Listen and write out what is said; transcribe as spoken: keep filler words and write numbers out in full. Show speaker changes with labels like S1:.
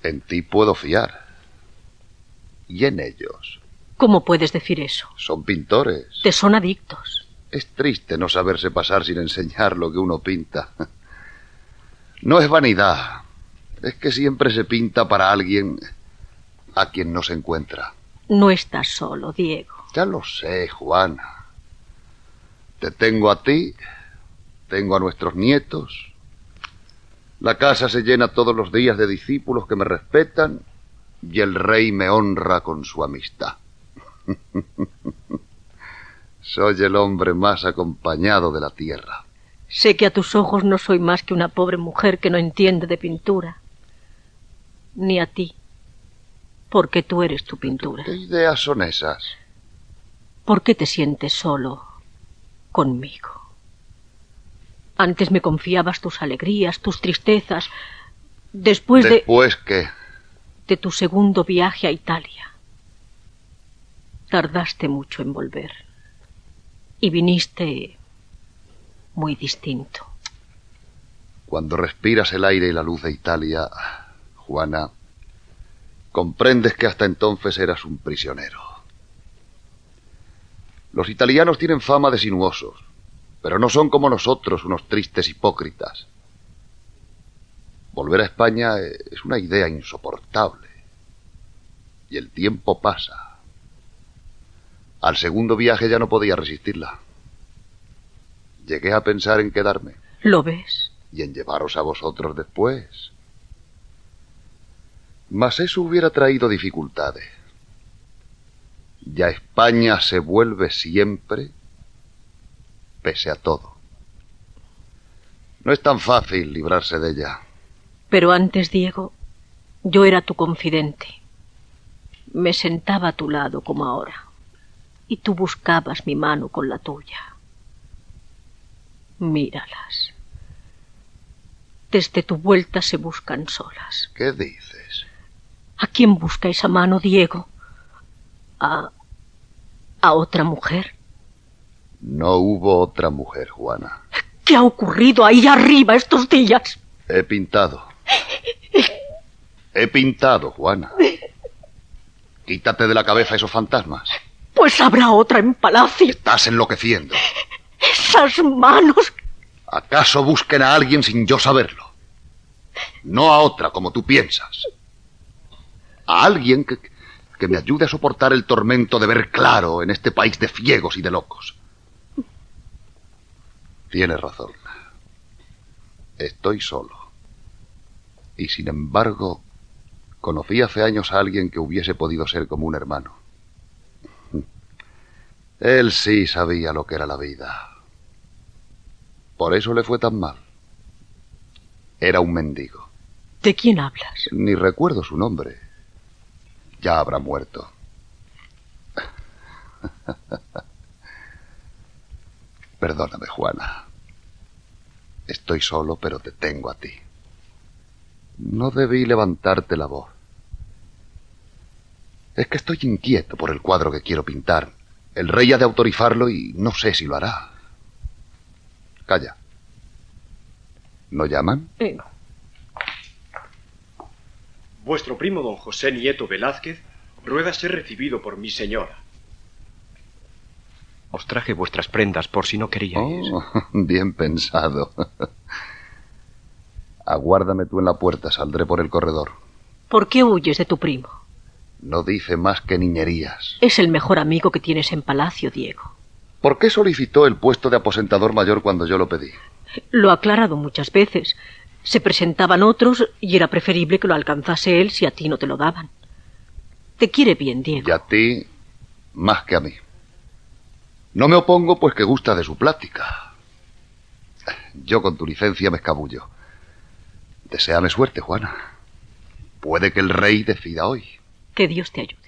S1: En ti puedo fiar. ¿Y en ellos?
S2: ¿Cómo puedes decir eso?
S1: Son pintores.
S2: Te son adictos.
S1: Es triste no saberse pasar sin enseñar lo que uno pinta. No es vanidad. Es que siempre se pinta para alguien a quien no se encuentra.
S2: No estás solo, Diego.
S1: Ya lo sé, Juana. Te tengo a ti, tengo a nuestros nietos. La casa se llena todos los días de discípulos que me respetan y el rey me honra con su amistad. Soy el hombre más acompañado de la tierra.
S2: Sé que a tus ojos no soy más que una pobre mujer que no entiende de pintura. Ni a ti, porque tú eres tu pintura.
S1: ¿Qué ideas son esas?
S2: ¿Por qué te sientes solo conmigo? Antes me confiabas tus alegrías, tus tristezas. Después de...
S1: ¿Después qué?
S2: De tu segundo viaje a Italia. Tardaste mucho en volver. Y viniste muy distinto.
S1: Cuando respiras el aire y la luz de Italia, Juana, comprendes que hasta entonces eras un prisionero. Los italianos tienen fama de sinuosos, pero no son como nosotros, unos tristes hipócritas. Volver a España es una idea insoportable. Y el tiempo pasa. Al segundo viaje ya no podía resistirla. Llegué a pensar en quedarme.
S2: ¿Lo ves?
S1: Y en llevaros a vosotros después. Mas eso hubiera traído dificultades. Ya España se vuelve siempre, pese a todo. No es tan fácil librarse de ella.
S2: Pero antes, Diego, yo era tu confidente. Me sentaba a tu lado como ahora. Y tú buscabas mi mano con la tuya. Míralas. Desde tu vuelta se buscan solas.
S1: ¿Qué dices?
S2: ¿A quién busca esa mano, Diego? ¿A... a otra mujer?
S1: No hubo otra mujer, Juana.
S2: ¿Qué ha ocurrido ahí arriba estos días?
S1: He pintado. He pintado, Juana. Quítate de la cabeza esos fantasmas.
S2: Pues habrá otra en palacio.
S1: Estás enloqueciendo.
S2: Esas manos...
S1: ¿Acaso busquen a alguien sin yo saberlo? No a otra, como tú piensas. A alguien que, que me ayude a soportar el tormento de ver claro en este país de ciegos y de locos. Tienes razón. Estoy solo. Y sin embargo, conocí hace años a alguien que hubiese podido ser como un hermano. Él sí sabía lo que era la vida. Por eso le fue tan mal. Era un mendigo.
S2: ¿De quién hablas?
S1: Ni recuerdo su nombre. Ya habrá muerto. Perdóname, Juana. Estoy solo, pero te tengo a ti. No debí levantarte la voz. Es que estoy inquieto por el cuadro que quiero pintar. El rey ha de autorizarlo y no sé si lo hará. Calla. ¿No llaman?
S2: Eh.
S3: Vuestro primo don José Nieto Velázquez ruega ser recibido por mi señora. Os traje vuestras prendas por si no queríais.
S1: Oh, bien pensado. Aguárdame tú en la puerta, saldré por el corredor.
S2: ¿Por qué huyes de tu primo?
S1: No dice más que niñerías.
S2: Es el mejor amigo que tienes en palacio, Diego.
S1: ¿Por qué solicitó el puesto de aposentador mayor cuando yo lo pedí?
S2: Lo ha aclarado muchas veces. Se presentaban otros y era preferible que lo alcanzase él si a ti no te lo daban. Te quiere bien, Diego.
S1: Y a ti, más que a mí. No me opongo, pues que gusta de su plática. Yo, con tu licencia, me escabullo. Deséame suerte, Juana. Puede que el rey decida hoy.
S2: Que Dios te ayude.